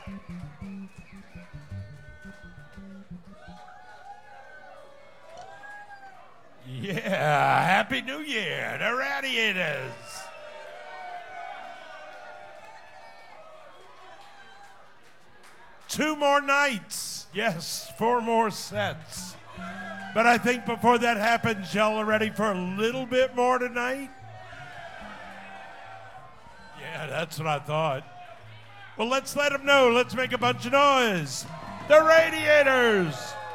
Yeah, Happy New Year, the Radiators. Two more nights. Yes, 4 more sets. But I think before that happens, y'all are ready for a little bit more tonight? Yeah, that's what I thought. Well, let's let them know. Let's make a bunch of noise. The Radiators.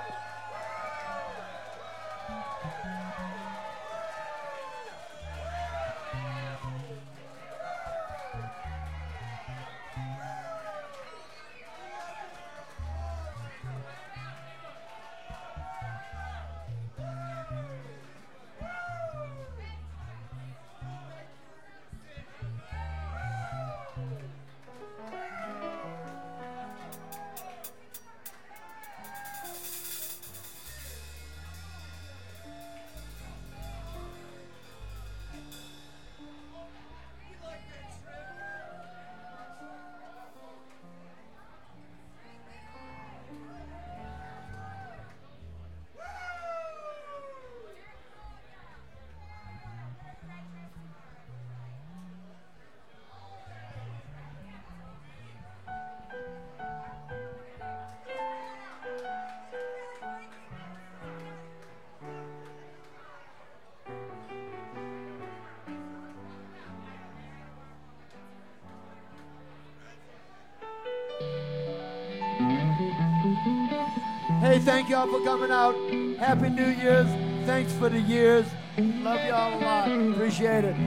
Hey, thank y'all for coming out. Happy New Year's. Thanks for the years. Love y'all a lot. Appreciate it.